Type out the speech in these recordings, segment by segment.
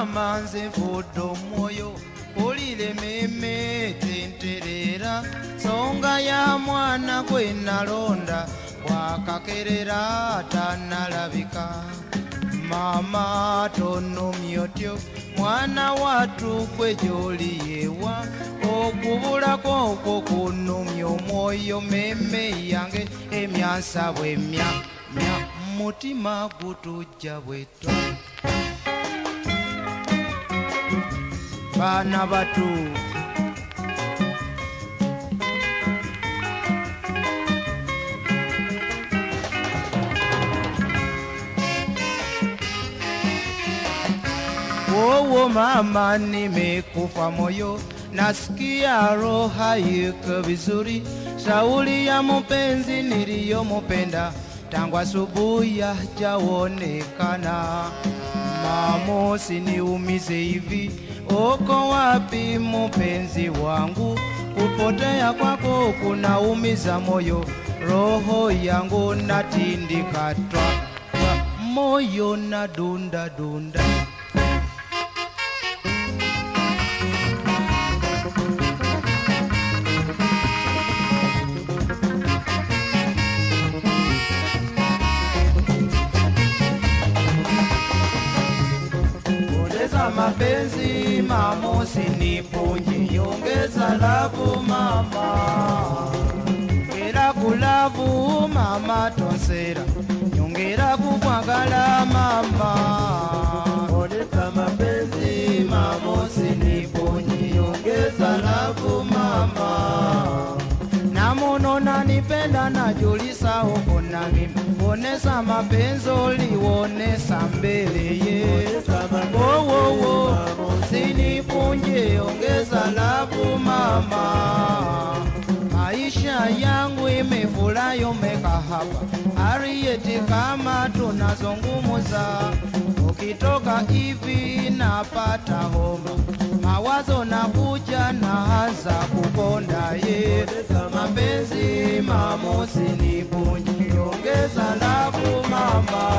mama nze nfudde moyo ulile meme tenterera songa ya mwana gwe nalonda wakakerera tanalabika mama tonnomye otyo mwana watu gwe gyoliyewa okubulako okwo kunnumya omwoyo meme yange emyansa bwemya mutima gutujja bweto bana batu wowo mama nimekufa moyo nasikia roha yuko vizuri shauli ya mpenzi niliyomupenda tangu asubuhi hajaonekana mama usiniumize hivi uko wapi mpenzi wangu kupotea kwako kunaumiza moyo roho yangu natindika moyo na dunda mapenzi mama usinipunje ongeza lavu mama ngera kulavu mama tonsera nyongera kukwagala mama ongeza mapenzi mama usinipunje ongeza lavu mama namono nanipenda najulisa huko nami onesa mapenzi liwonesa mbele ye wo sinipunje ongeza lavu mama maisha yangu imefurayo meka hapa Arieti kama tunazungumuza ukitoka hivi napata homa mawazo na kuja naanza kukonda ye mapenzi mama usinipunje ongeza lavu mama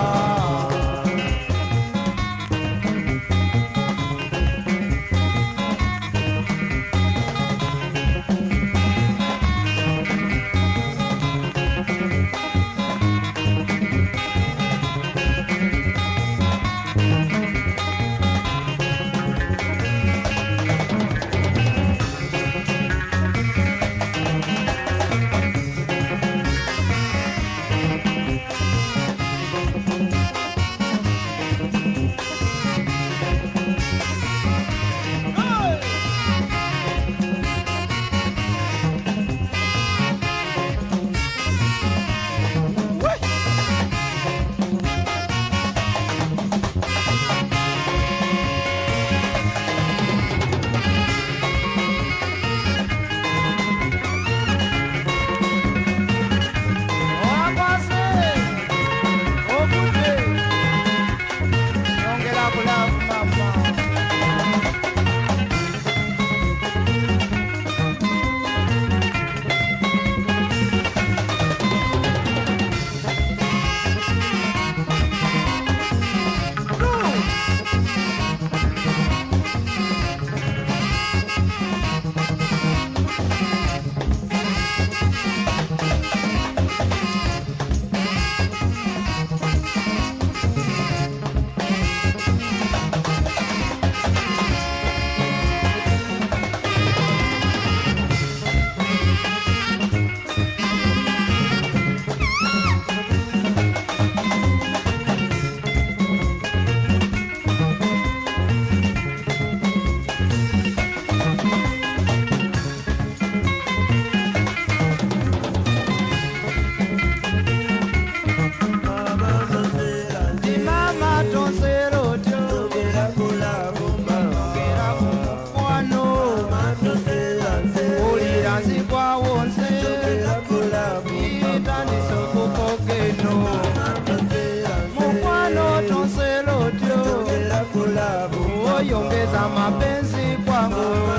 oyongeza mapenzi kwangu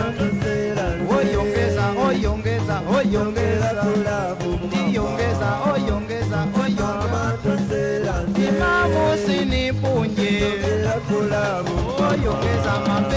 oyongeza imamu usinipunje yongeza mapenzi